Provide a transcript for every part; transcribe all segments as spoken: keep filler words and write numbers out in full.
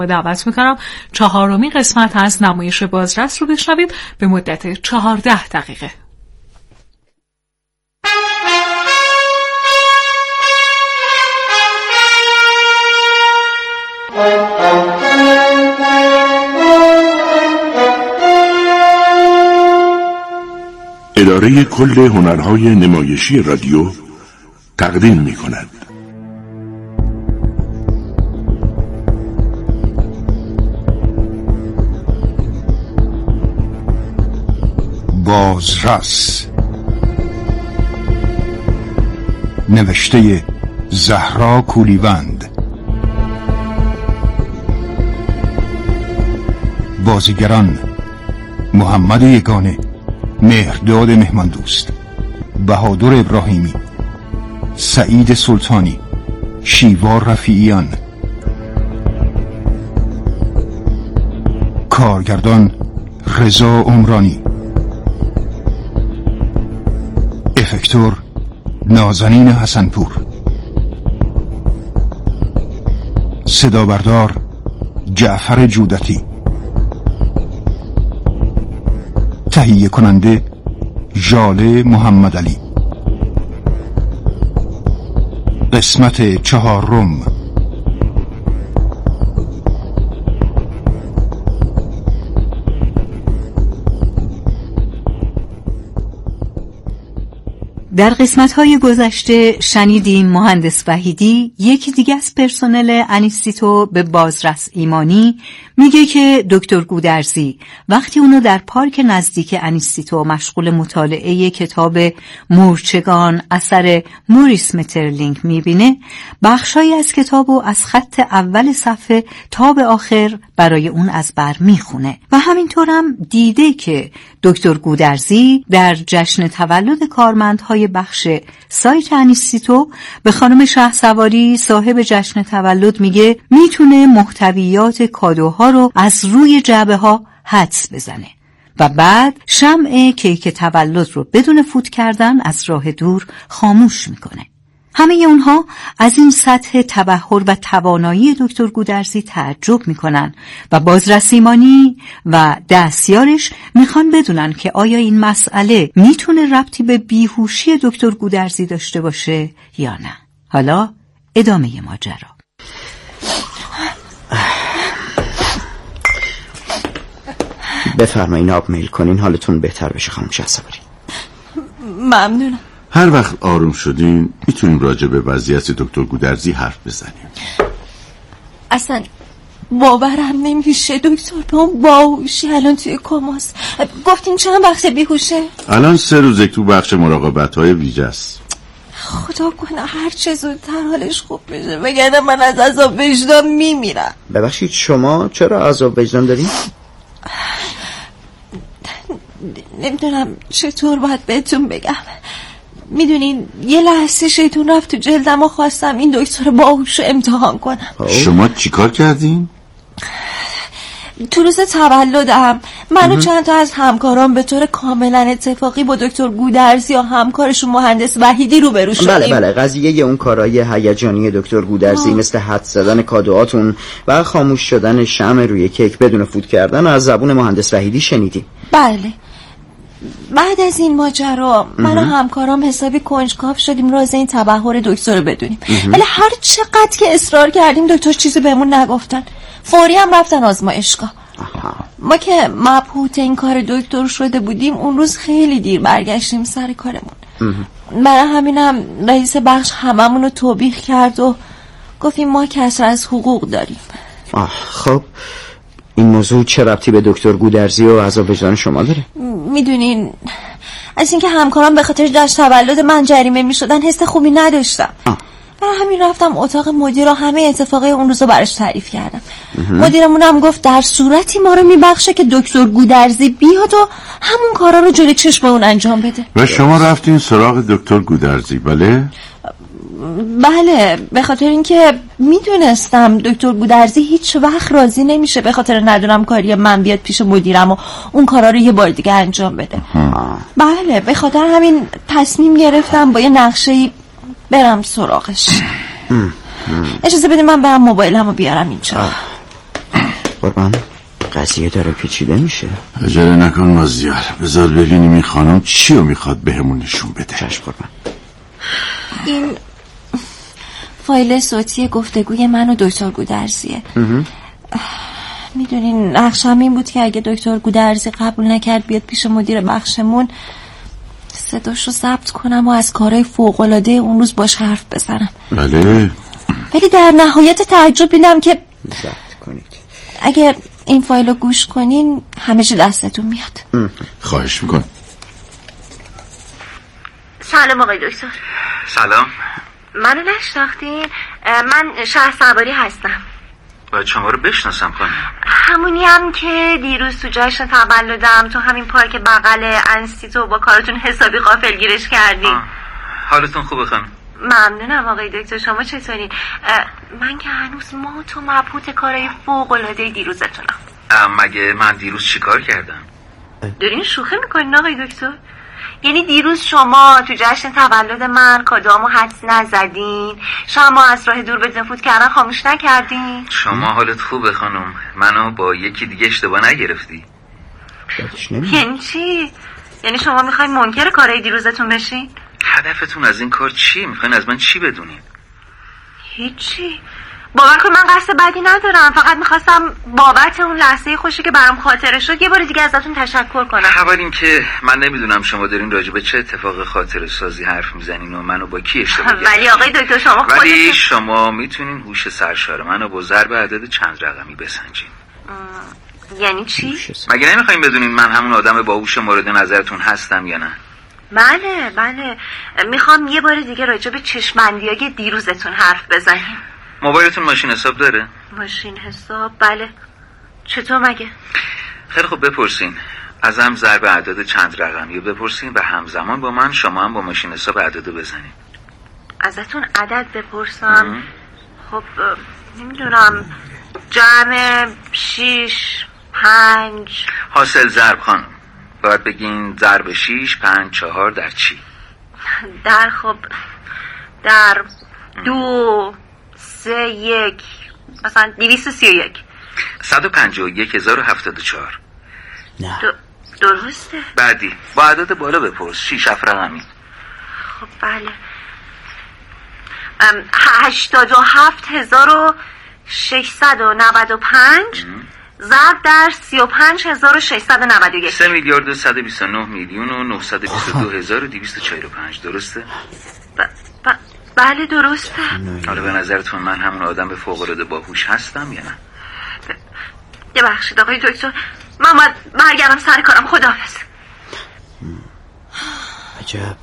دعوت میکنم چهارمین قسمت از نمایش بازرس رو بشنوید به مدت چهارده دقیقه. اداره کل هنرهای نمایشی رادیو تقدیم می کند. بازرس، نوشته زهرا کولیوند، بازیگران محمد یگانه، مهرداد مهماندوست، بهادر ابراهیمی، سعید سلطانی، شیوا رفیعیان. کارگردان رضا عمرانی. افکتور نازنین حسنپور. صدا بردار جعفر جودتی. تهیه کننده ژاله محمد علی. قسمت چهارم. در قسمت‌های گذشته شنیدیم مهندس وحیدی، یکی دیگه از پرسنل انیستیتو، به بازرس ایمانی میگه که دکتر گودرزی وقتی اونو در پارک نزدیک انیستیتو مشغول مطالعه کتاب مورچگان اثر موریس مترلینگ میبینه، بخشایی از کتابو از خط اول صفحه تا به آخر برای اون از بر میخونه و همینطورم دیده که دکتر گودرزی در جشن تولد کارمندهای بخش سایت انیستیتو به خانم شهسواری صاحب جشن تولد میگه میتونه محتویات کادوها رو از روی جعبه ها حدس بزنه و بعد شمع کیک تولد رو بدون فوت کردن از راه دور خاموش میکنه. همه اونها از این سطح تبحر و توانایی دکتر گودرزی تعجب میکنن و بازرس ایمانی و دستیارش میخوان بدونن که آیا این مسئله میتونه ربطی به بیهوشی دکتر گودرزی داشته باشه یا نه. حالا ادامه ماجرا. بفرمایین آب میل کنین حالتون بهتر بشه خانم شهسواری. ممنونم. هر وقت آروم شدین میتونیم راجع به وضعیت دکتر گودرزی حرف بزنیم. اصلا باورم نمیشه دکتر، به اون باهوشی الان توی کماست. گفتین چند وقت بیهوشه؟ الان سه روزه تو بخش مراقبت‌های ویژه است. خدا کنه هر چه زودتر حالش خوب بشه، وگرنه من از عذاب وجدان میمیرم. ببخشید شما چرا عذاب وجدان دارین؟ نمیدونم چطور باید بهتون بگم. میدونین یه لحظه شیطون رفت تو جلدم و خواستم این دکتر باهوش رو امتحان کنم. شما چیکار کردین؟ تو روز تولدم من و چند تا از همکاران به طور کاملا اتفاقی با دکتر گودرزی و همکارشون مهندس وحیدی روبرو شدیم. بله بله، قضیه اون کارهای هیجانی دکتر گودرزی آه. مثل حدس زدن کادوهاتون و خاموش شدن شمع روی کیک بدون فوت کردن از زبون مهندس وحیدی شنیدیم. بله. بعد از این ماجرا من و همکارام حسابی کنجکاو شدیم راز این تبحر دکتر رو بدونیم، ولی هر چقدر که اصرار کردیم دکتر چیزی بهمون نگفتن. فوری هم رفتن آزمایشگاه. ما که مبهوت این کار دکتر شده بودیم اون روز خیلی دیر برگشتیم سر کارمون. برای همینم رئیس بخش هممون رو توبیخ کرد و گفتیم ما کسر از حقوق داریم. آه خب این موضوع چه ربطی به دکتر گودرزی و عذاب وجدان شما داره؟ میدونین از اینکه همکارم به خاطر جشن تولد من جریمه میشدن حس خوبی نداشتم. آه. برای همین رفتم اتاق مدیر و همه اتفاقای اون روزو براش تعریف کردم. مدیرمون هم گفت در صورتی ما رو میبخشه که دکتر گودرزی بیاد و همون کارا رو جلوی چشم اون انجام بده. و شما رفتین سراغ دکتر گودرزی؟ بله؟ بله، به خاطر اینکه میدونستم دکتر گودرزی هیچ وقت راضی نمیشه به خاطر ندونم کاری من بیاد پیش مدیرم و اون کارا رو یه بار دیگه انجام بده. بله، به خاطر همین تصمیم گرفتم با یه نقشه‌ای برم سراغش. اجازه بده من برم موبایلمو بیارم اینجا. قربان قضیه داره پیچیده میشه. عجله نکن مازیار، بذار ببینیم این خانم چی رو میخواد بهمون نشون بده. چشم قربان. این فایل صوتی گفتگوی من و دکتر گودرزیه. میدونین نقشم این بود که اگه دکتر گودرزی قبول نکرد بیاد پیش مدیر بخشمون صداش رو ضبط کنم و از کارهای فوق‌العاده اون روز باش حرف بزنم. بله. ولی در نهایت تعجب دیدم که ضبط کنید. اگر این فایل رو گوش کنین همه چی دستتون میاد. خواهش میکن. سلام آقای دکتر. سلام. منو نشناختین؟ من شه سواری هستم. باید شما رو بشناسم خانم. همونی هم که دیروز تو جشن تولدم تو همین پارک بغل انستیتو با کارتون حسابی غافلگیرش کردین. حالتون خوبه خانم؟ ممنونم آقای دکتر. شما چطورین؟ من که هنوز مات و مبهوت کارهای فوق‌العاده دیروزتونم. مگه من دیروز چیکار کردم؟ دارین شوخی میکنین آقای دکتر؟ یعنی دیروز شما تو جشن تولد من کادوامو حدس نزدین، شما از راه دور بدون فوت کردن خاموش نکردین. شما حالت خوبه خانم؟ منو با یکی دیگه اشتباه نگرفتی؟ یعنی چی؟ یعنی شما میخواین منکر کارهای دیروزتون بشین؟ هدفتون از این کار چیه؟ میخواین از من چی بدونین؟ هیچی. باور کن من قصد بدی ندارم، فقط میخواستم بابت اون لحظه خوشی که برام خاطره شد یه بار دیگه ازتون تشکر کنم. اول این که من نمیدونم شما دارین راجع به چه اتفاق خاطره سازی حرف میزنین و منو با کی اشتباه کردین. ولی آقای دکتر شما خودتون ولی شما میتونین هوش سرشار منو با ضرب عدد چند رقمی بسنجین. یعنی چی؟ مگه نمیخواین بدونین من همون آدم باهوش مورد نظرتون هستم یا نه؟ بله بله. میخوام یه بار دیگه راجع به چشم‌بندیای دیروزتون حرف بزنیم. موبایلتون ماشین حساب داره؟ ماشین حساب؟ بله. چطور مگه؟ خیلی خوب بپرسین. ازم ضرب اعداد چند رقمی رو بپرسین و همزمان با من شما هم با ماشین حساب اعدادو بزنین. ازتون عدد بپرسم؟ خب نمیدونم. جمع شیش پنج. حاصل ضرب خانم. باید بگین ضرب شیش پنج چهار در چی؟ در خب در دو سه یک مثلا دویست و سی و یک. صد و پنجاه و یک هزار و هفتاد و چهار. نه درسته. بعدی با عدد بالا بپرس. شیش هفت رقمی. خب بله. هشتاد و هفت هزار و ششصد و نود و پنج ضرب در سی و پنج هزار و ششصد و نود و یک. سه میلیارد و صد و بیست و نه میلیون و نهصد و بیست و دو هزار و دویست و چهل و پنج. درسته؟ ب... ب... بله درسته. حالا به نظرتون من همون آدم به فوق‌العاده باهوش هستم یا نه؟ یه بخشید آقای دکتر، من باید برگردم سر کارم. خداحافظ. عجب.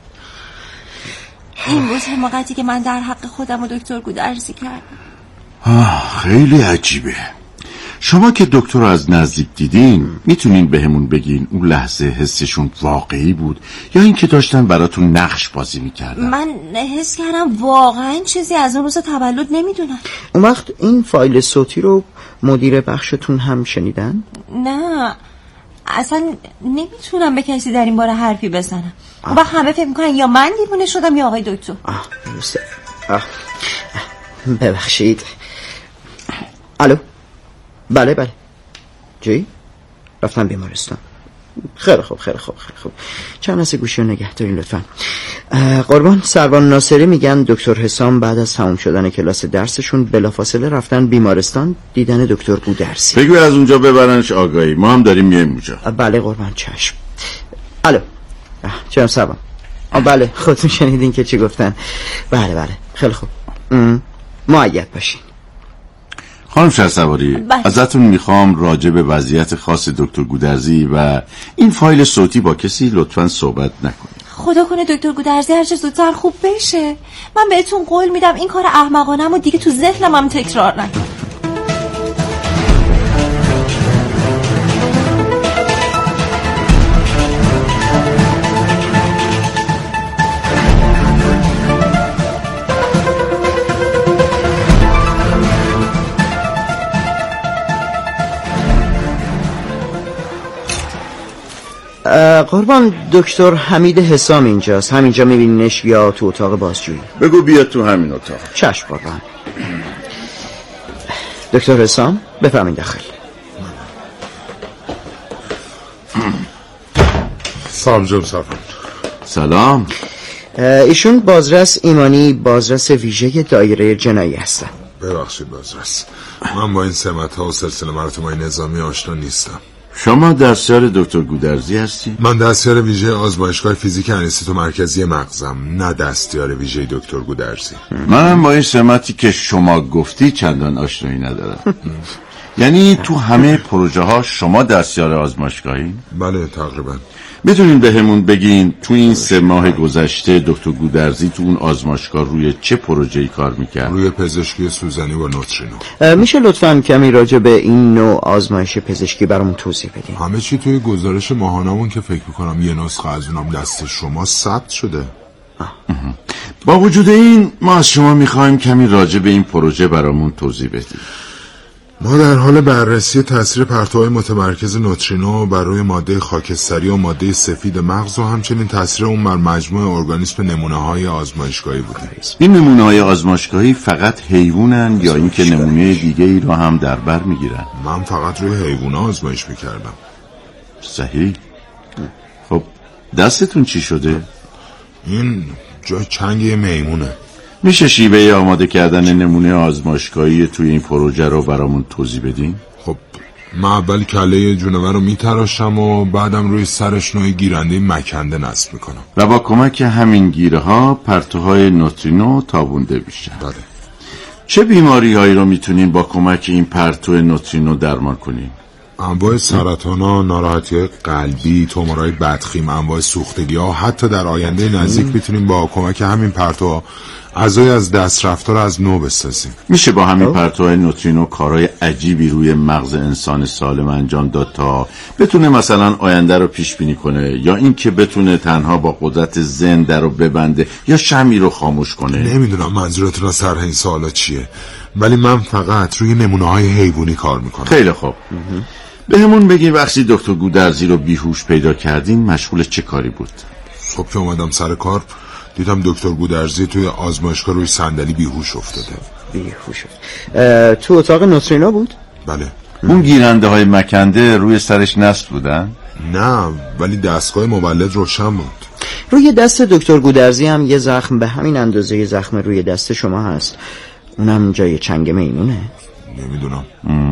این بود حماقتی که من در حق خودم و دکتر گودرزی کردم. آه خیلی عجیبه. شما که دکتر رو از نزدیک دیدین میتونین به همون بگین اون لحظه حسشون واقعی بود یا این که داشتن براتون نقش بازی میکردن؟ من حس کردم واقعا چیزی از اون روز تولد نمیدونن. اون وقت این فایل صوتی رو مدیر بخشتون هم شنیدن؟ نه اصلا نمیتونم به کسی در این باره حرفی بزنم. اون وقت همه فکر میکنن یا من دیوونه شدم یا آقای دکتر. آه درسته. آه ببخشید. الو. بله بله. جی؟ رفتم بیمارستان. خیلی خوب خیلی خوب خیلی خوب. چند لحظه گوشی رو نگه دارین لطفا. قربان سروان ناصری میگن دکتر حسام بعد از تموم شدن کلاس درسشون بلافاصله رفتن بیمارستان دیدن دکتر گودرزی. بگو از اونجا ببرنش آگاهی، ما هم داریم میایم اونجا. بله قربان چشم. الو. چرا سروان؟ بله خودتون شنیدین که چی گفتن. بله بله خیلی خوب. مؤید باشین. خانم شهسواری ازتون میخوام راجع به وضعیت خاص دکتر گودرزی و این فایل صوتی با کسی لطفاً صحبت نکنید. خدا کنه دکتر گودرزی هر چه زودتر خوب بشه. من بهتون قول میدم این کار احمقانه‌مو دیگه تو ذهنم هم تکرار نکنم. قربان دکتر حمید حسام اینجاست. همینجا میبینینش یا تو اتاق بازجویی؟ بگو بیاد تو همین اتاق. چشم قربان. دکتر حسام بفرمایید داخل. سلام جناب سرپرست. سلام. ایشون بازرس ایمانی، بازرس ویژه دایره جنایی هستن. ببخشید بازرس، من با این سمت ها و سلسله مراتب‌های نظامی آشنا نیستم. شما دستیار دکتر گودرزی هستی؟ من دستیار ویژه آزمایشگاه فیزیک انستیتو مرکزی مغزم، نه دستیار ویژه دکتر گودرزی. منم با این سمتی که شما گفتی چندان آشنایی ندارم. یعنی تو همه پروژه ها شما دستیار آزمایشگاهی؟ بله تقریبا. میتونین به همون بگین تو این سه ماه گذشته دکتر گودرزی تو اون آزمایشگاه روی چه پروژه‌ای کار میکرد؟ روی پزشکی سوزنی با نوترینو. میشه لطفاً کمی راجع به این نوع آزمایش پزشکی برامون توضیح بدین؟ همه چی توی گزارش ماهانمون که فکر میکنم یه نسخه از اونم دست شما ثبت شده. با وجود این ما از شما میخوایم کمی راجع به این پروژه برامون توضیح بدید. ما در حال بررسی تاثیر پرتوهای متمرکز نوترینو بر روی ماده خاکستری و ماده سفید مغز و همچنین تاثیر اون بر مجموع ارگانیسم نمونه‌های آزمایشگاهی بودیم. این نمونه‌های آزمایشگاهی فقط حیوانن یا اینکه نمونه دیگه ای رو هم در بر میگیرن؟ من فقط روی حیونا آزمایش میکردم. صحیح. خب دستتون چی شده؟ این جای چنگ یه میمونه. میشه شیوه آماده کردن نمونه آزمایشگاهی توی این پروژه رو برامون توضیح بدین؟ خب من اول کله جونور رو میتراشم و بعدم روی سرش نوع گیرنده مکنده نصب میکنم و با کمک همین گیره ها پرتوهای نوترینو تابونده میشن. بله. چه بیماری هایی رو میتونین با کمک این پرتو نوترینو درمان کنین؟ انواع سرطانا، ناراحتی قلبی، تومورهای بدخیم، انواع سوختگی ها، حتی در آینده نزدیک میتونیم با کمک همین پرتو اعضای از دست رفته رو از نو بسازیم. میشه با همین پرتوهای نوترینو کارهای عجیبی روی مغز انسان سالم انجام داد تا بتونه مثلا آینده رو پیش بینی کنه، یا اینکه بتونه تنها با قدرت زنده رو ببنده یا شمعی رو خاموش کنه؟ نمیدونم منظورتون از سر این سوالا چیه، ولی من فقط روی نمونه های حیوانی کار میکنم. خیلی خوب. به همون بگین وقتی دکتر گودرزی رو بیهوش پیدا کردین مشغول چه کاری بود؟ صبح که اومدم سر کار دیدم دکتر گودرزی توی آزمایشگاه روی صندلی بیهوش افتاده. بیهوش افتاده. تو اتاق نوترینو بود؟ بله. اون گیرنده های مکنده روی سرش نصب بودن؟ نه، ولی دستگاه مولد روشن بود. روی دست دکتر گودرزی هم یه زخم به همین اندازه زخم روی دست شما هست. اونم جای چنگ میمونه؟ نمیدونم.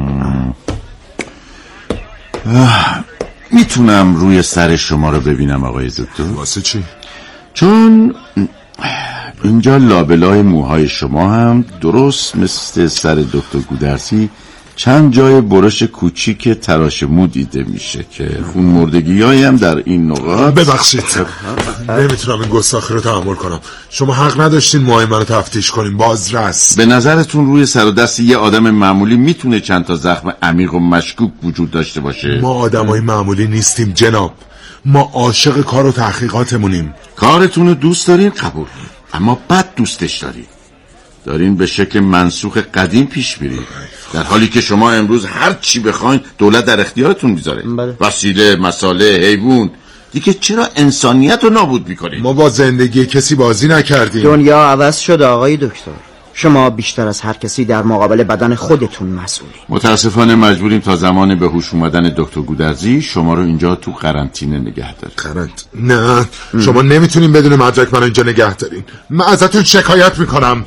میتونم روی سر شما رو ببینم آقای دکتر؟ واسه چی؟ چون اینجا لابلای موهای شما هم درست مثل سر دکتر گودرزی چند جای برش کوچیک تراش مو دیده میشه که خون مردگی هایی هم در این نقاط. ببخشید نمیتونم این گستاخی رو تحمل کنم. شما حق نداشتین موهای منو تفتیش کنین بازرس. به نظرتون روی سر و دست یه آدم معمولی میتونه چند تا زخم عمیق و مشکوک وجود داشته باشه؟ ما آدمای معمولی نیستیم جناب، ما عاشق کار و تحقیقاتمونیم. کارتون رو دوست دارین قبول، اما بد دوستش دارین. دارین به شکل منسوخ قدیم پیش میرین، در حالی که شما امروز هر چی بخواین دولت در اختیارتون میذاره. بله. وسیله، مساله، حیوان. دیگه چرا انسانیت رو نابود میکنین؟ ما با زندگی کسی بازی نکردیم. دنیا عوض شده آقای دکتر. شما بیشتر از هر کسی در مقابل بدن خودتون مسئولین. متاسفانه مجبوریم تا زمان به هوش اومدن دکتر گودرزی شما رو اینجا تو قرنطینه نگه داریم. قرنط نه ام. شما نمیتونین بدون مدرک منو اینجا نگه دارین. من ازتون شکایت میکنم.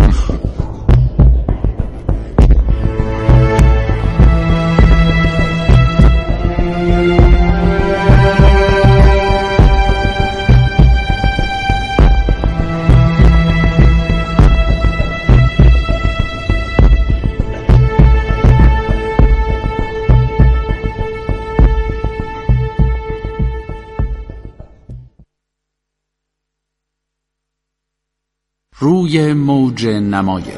روی موج نمایش.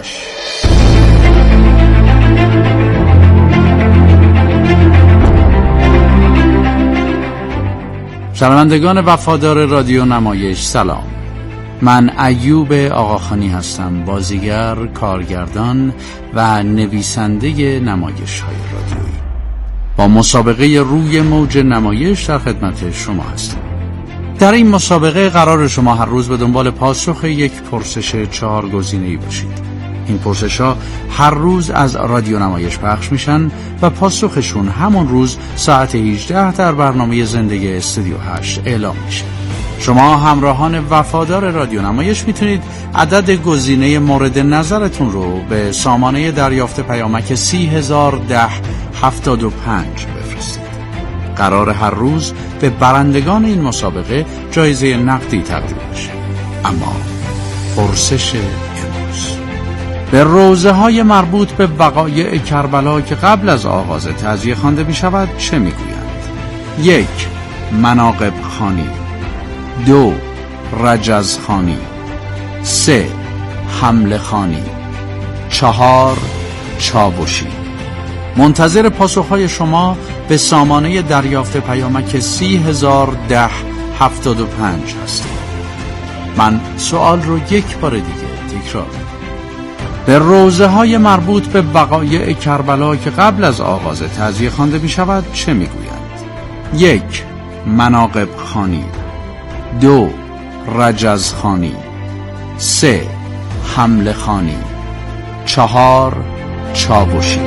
شنوندگان وفادار رادیو نمایش سلام. من ایوب آقاخانی هستم، بازیگر، کارگردان و نویسنده نمایش های رادیویی. با مسابقه روی موج نمایش در خدمت شما هستم. در این مسابقه قرار شما هر روز به دنبال پاسخ یک پرسش چهار گزینه‌ای باشید این پرسش‌ها هر روز از رادیو نمایش پخش میشن و پاسخشون همون روز ساعت هجده در برنامه زندگی استودیو هشت اعلام میشه. شما همراهان وفادار رادیو نمایش میتونید عدد گزینه مورد نظرتون رو به سامانه دریافت پیامک سی هزار ده هفتاد و پنج بفرستید. قرار هر روز به برندگان این مسابقه جایزه نقدی تقدیم بشه. اما پرسش امروز به روزه های مربوط به وقایع کربلا که قبل از آغاز تعزیه خوانده می شود چه می گویند؟ یک، مناقب خوانی. دو، رجز خوانی. سه، حمله خوانی. چهار، چاوشی. منتظر پاسخهای شما به سامانه دریافت پیامک سی هزار ده هفتاد و پنج هستم. من سوال رو یک بار دیگه تکرار می‌کنم. به روزه های مربوط به وقایع کربلا که قبل از آغاز تعزیه خوانده می شود چه می گویند؟ یک، مناقب خوانی. دو، رجز خوانی. سه، حمله خوانی. چهار، چاوشی.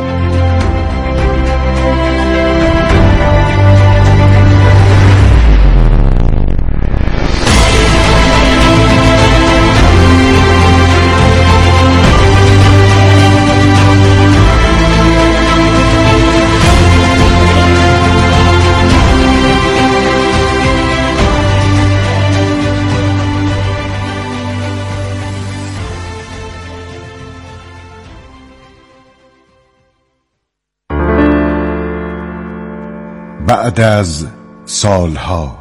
بعد از سالها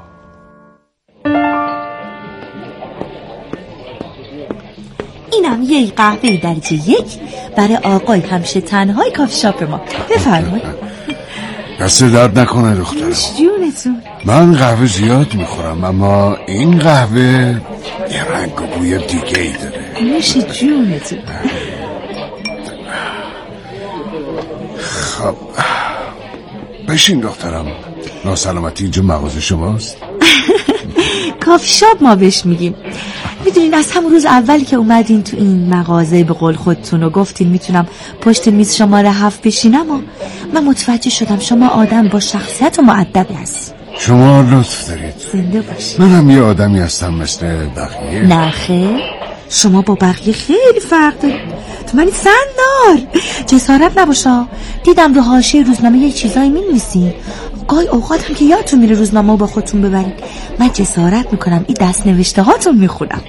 اینم یه قهوه درجه یک برای آقای همشه تنهای کافی شاپ ما. بفرمایید. دست درد نکنه دخترم. جونتون. من قهوه زیاد میخورم اما این قهوه یه رنگ و بوی دیگه ای داره. نوش جونتون. خب بشین دخترم. ناسلامتی اینجا مغازه شماست؟ کافی شاپ ما بهش میگیم. میدونین از همون روز اولی که اومدین تو این مغازه به قول خودتون و گفتین میتونم پشت میز شماره هفت بشینم و من متوجه شدم شما آدم با شخصیت و مؤدبی هست. شما لطف دارید. زنده باشید. منم یه آدمی هستم مثل بقیه. نه خیر، شما با بقیه خیلی فرق دارید. تو منی سندار. جسارت نباشه. دیدم رو حاشیه روزنامه یه چیزایی می‌نویسین. گاهی اوقات هم که یادتون میره روزنامه با خودتون ببرید. من جسارت میکنم این دست نوشته هاتون میخونم.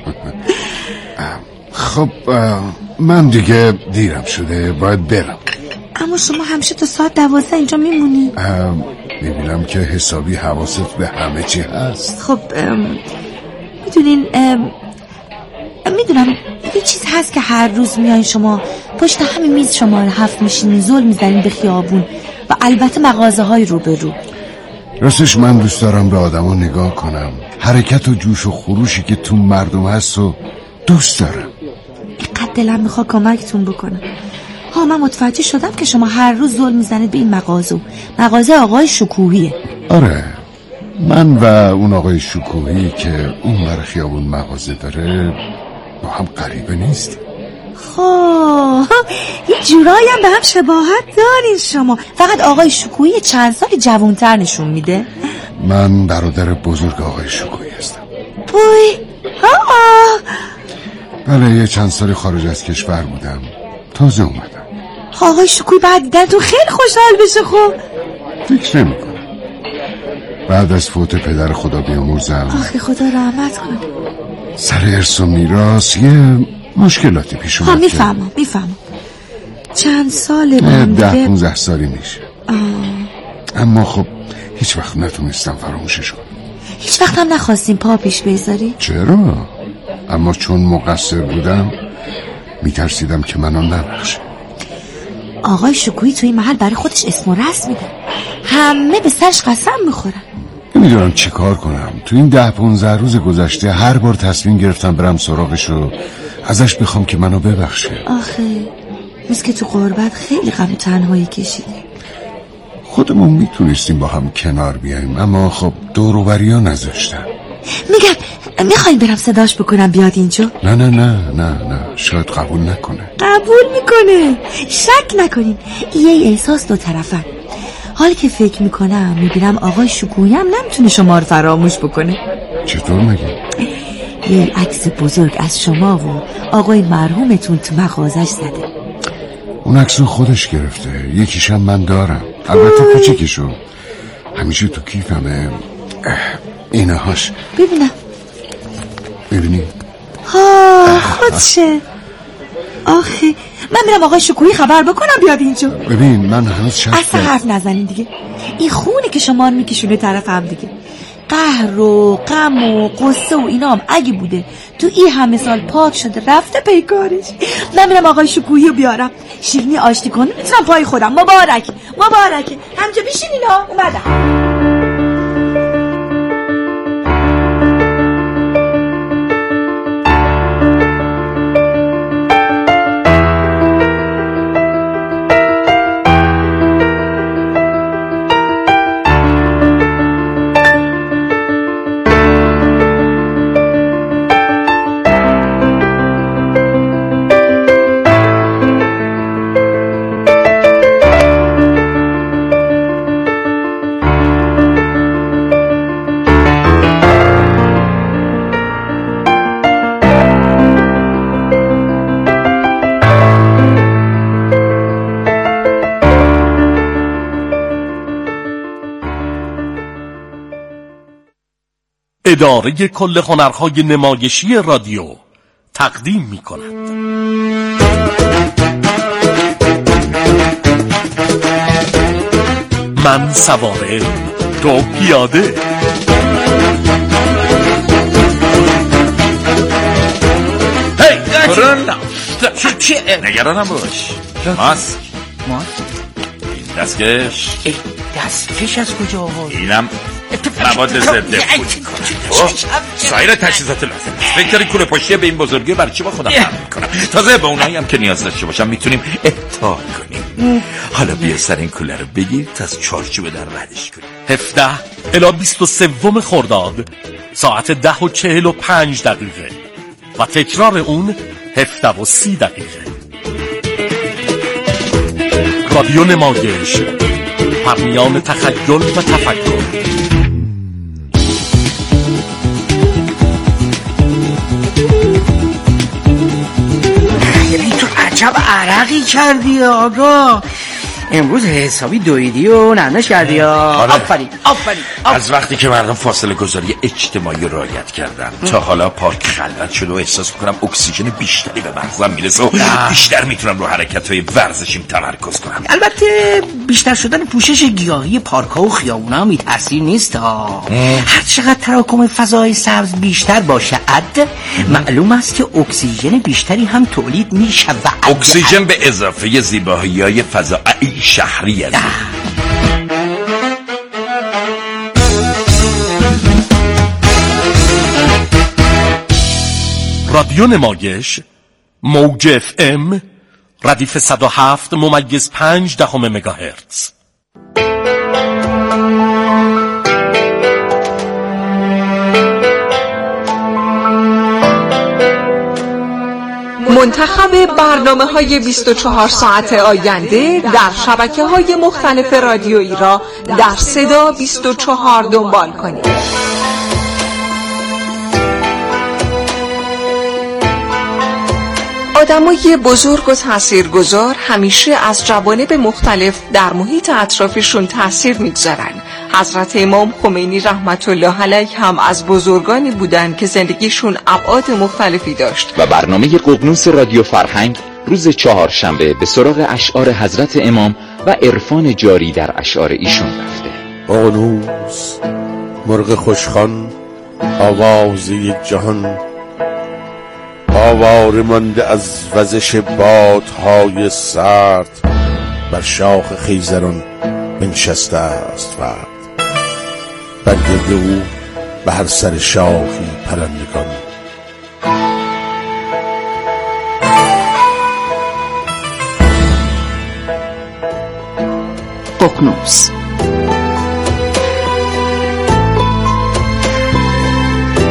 خب من دیگه دیرم شده باید برم. اما شما همیشه تا ساعت دوازده اینجا میمونی؟ میبینم که حسابی حواست به همه چی هست. خب میدونین میدونم یه چیز هست که هر روز میایین شما پشت همین میز شماره هفت میشینین زل میزنین به خیابون و البته مغازه های روبرو. راستش من دوست دارم به آدما نگاه کنم. حرکت و جوش و خروشی که تو مردم هست و دوست دارم. اینقدر دلم میخواد کمکتون بکنم. ها من متوجه شدم که شما هر روز زل میزنید به این مغازه. مغازه آقای شکوهیه. آره من و اون آقای شکوهی که اون بر خیابون مغازه داره با هم غریبه نیستیم. خب یه جورایی هم به هم شباهت دارین شما. فقط آقای شکوهی چند سال جوانتر نشون میده. من برادر بزرگ آقای شکوهی هستم. بوی ها بله یه چند سال خارج از کشور بودم تازه اومدم. آقای شکوهی بعد دیدن تو خیلی خوشحال بشه. خب فکر نمی کنم. بعد از فوت پدر خدا بیامرزم آخه خدا رحمت کنه سر ارث و میراث یه مشکلاتی پیش اومد. ها میفهمم میفهمم چند ساله من ده پونزده سالی میشه. آه. اما خب هیچ وقت نتونستم فراموشش کنم. هیچ وقت هم نخواستیم پا پیش بذاری؟ چرا؟ اما چون مقصر بودم میترسیدم که منو نبخشه. آقای شکوهی توی محل برای خودش اسم و رسم میده. همه به سرش قسم میخورن. نمیدونم چی کار کنم. تو این ده پونزده روز گذشته هر بار تصمیم گرفتم برم سراغش و ازش بخوام که منو ببخشه. آخه مثل که تو غربت خیلی غم تنهایی کشیدی. خودمون میتونستیم با هم کنار بیاییم اما خب دور و بریا نذاشتن. میگم میخواین برم صداش بکنم بیاد اینجا؟ نه نه نه نه نه شاید قبول نکنه. قبول میکنه، شک نکنین. یه احساس دو طرفن. حالی که فکر میکنم میبینم آقای شکویی هم نمیتونه شما رو فراموش بکنه. چطور مگه؟ یه عکس بزرگ از شما و آقای مرحومتون تو مغازش زده. اون عکسو خودش گرفته، یکیشم من دارم، البته کوچیکشو، همیشه تو کیفمه. اینه هاش ببینم. ببینی؟ ها خودشه. آخه من میرم آقای شکویی خبر بکنم بیاد اینجا. ببین من هنوز شک اصلا حرف نزنین دیگه. این خونه که شما رو میکشونه طرف هم دیگه. قهر و غم و قصه و اینا هم اگه بوده تو این همه سال پاک شده رفته پیکارش. من میرم آقای شکویی رو بیارم. شیرینی آشتی کنه میتونم پای خودم. مبارک مبارک. همجا بیشین اینا اومدم. اداره کل هنرهای نمایشی رادیو تقدیم می کند. من سواره، تو پیاده. هی چیه؟ نگرانم باش. ماسک ماسک دستکش. دستکش از کجا آورد؟ اینم مواد ضد فوت. سایر تجهیزات لازم. فکر کردی کوله پشتی به این بزرگی برای چی با خودم حمل میکنم؟ تازه به اونایی هم که نیاز داشته باشم میتونیم اهدا کنیم. حالا بیا سر این کوله رو بگیر تا از چارچوب در ردش کنیم. هفده الی بیست و سوم خرداد ساعت ده و چهل و پنج دقیقه و تکرار اون هفده و سی دقیقه. رادیو نمایش، پرمیان تخیل و تفکر. خیلی تو عجب عرقی کردی آقا. امروز حسابی دویدی و ننش کردی ها. آفرین آفرین. از وقتی که مردم فاصله گذاری اجتماعی رعایت کردن تا حالا پارک خلوت شده و احساس میکنم اکسیژن بیشتری به مغزم میرسه و بیشتر میتونم رو حرکت‌های ورزشیم تمرکز کنم. البته بیشتر شدن پوشش گیاهی پارک‌ها و خیابونا هم تاثیر نیست ها. هر چقدر تراکم فضای سبز بیشتر باشه عد معلوم است که اکسیژن بیشتری هم تولید میشه و اکسیژن به اضافه زیبایی‌های فضایی شهری است. رادیو نمایش، موج اف ام، ردیف صد و هفت ممیز پنج دهم مگاهرتز. منتخب برنامه های بیست و چهار ساعت آینده در شبکه های مختلف رادیویی را در صدا بیست و چهار دنبال کنید. آدمای بزرگ و تاثیرگذار همیشه از جوانب مختلف در محیط اطرافشون تاثیر میگذارن. حضرت امام خمینی رحمت الله علیه هم از بزرگانی بودن که زندگیشون ابعاد مختلفی داشت. و برنامه ققنوس رادیو فرهنگ روز چهارشنبه به سراغ اشعار حضرت امام و عرفان جاری در اشعار ایشون رفته. ققنوس مرغ خوشخوان آوازه جهان، آواره مانده از وزش بادهای سرد، بر شاخ خیزران بنشسته است فرد، بر گرد او به هر سر شاخی پرندگان. ققنوس.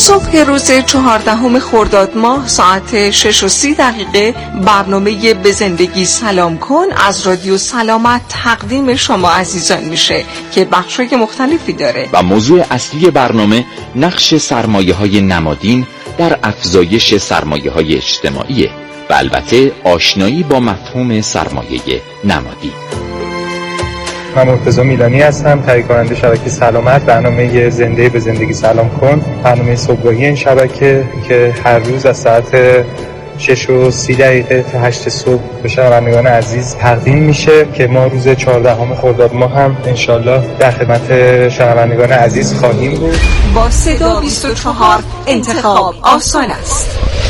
صبح روز چهاردهم خرداد ماه ساعت شش و سی دقیقه برنامه به زندگی سلام کن از رادیو سلامت تقدیم شما عزیزان میشه که بخشای مختلفی داره و موضوع اصلی برنامه نقش سرمایه‌های نمادین در افزایش سرمایه‌های اجتماعیه و البته آشنایی با مفهوم سرمایه نمادین. من مرتضی میلانی هستم، تهیه کننده شبکه سلامت، برنامه زنده به زندگی سلام کن، برنامه صبحگاهی این شبکه که هر روز از ساعت شش و سی دقیقه تا هشت صبح به شنوندگان عزیز تقدیم میشه که ما روز چهاردهم خرداد ماه هم انشالله در خدمت شنوندگان عزیز خواهیم بود. با صدا بیست و چهار انتخاب آسان است.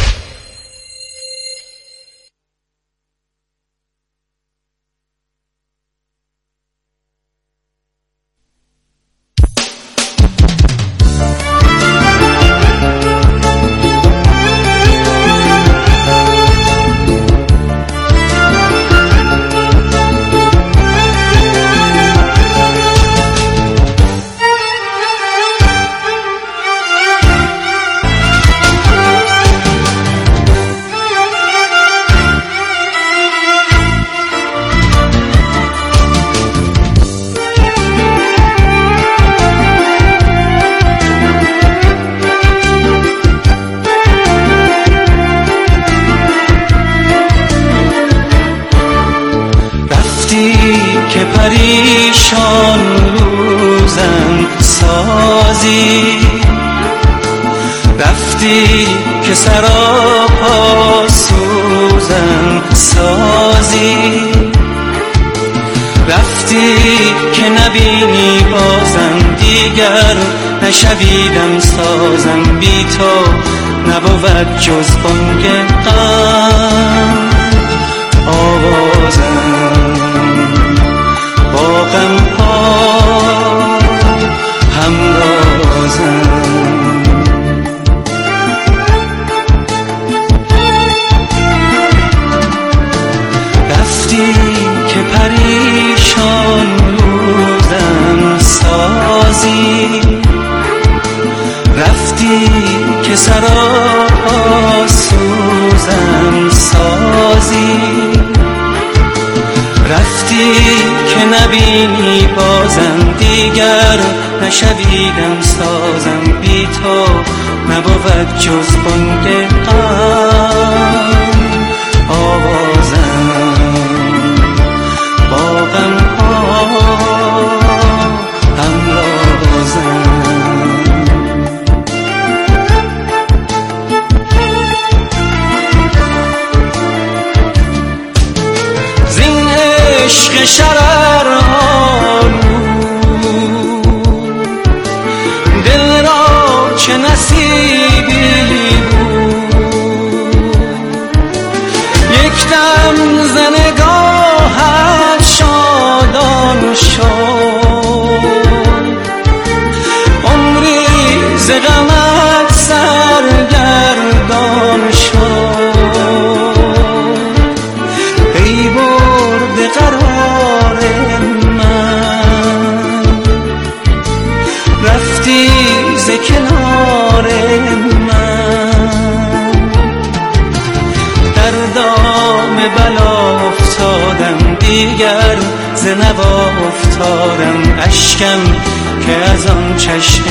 پریشان روزم سازی، رفتی که سراپا سوزم سازی، رفتی که نبینی بازم دیگر نشویدم سازم، بی تو نبود جز بانگ غم آوازم، با غم ها همرازم. رفتی که پریشان روزم سازی، رفتی که سراپا سوزم سازی، رفتی که نبینی بازم دیگر نشویدم سازم، بی تو نبود جز بانگ غم آوازم، با غم ها همرازم. زین عشق شرر دل را چه نصیبی بود، یک دم ز نگاهت شادان شد، عمری ز غمت سرگردان شد، ای برد قرار من، رفتی ز کنار من، در دام بلا افتادم دیگر ز نوا افتادم، اشکم که از آن چشم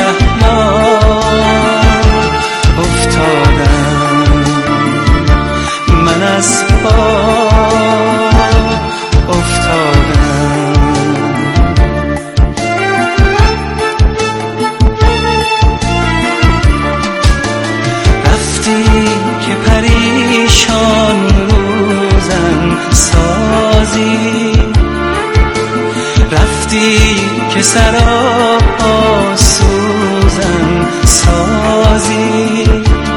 شهیار افتادم، من از پا افتادم. رفتی که پریشان روزم سازی، رفتی که سراپا سوزم سازی،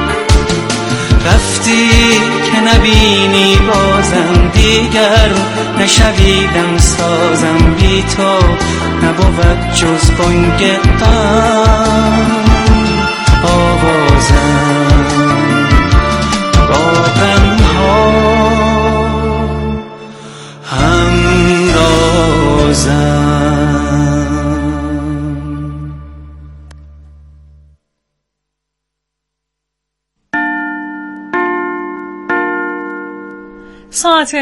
رفتی که نبینی بازم دیگر نشویدم سازم، بی تو نبود جز بانگ غم آوازم، با غم ها همرازم. ساعت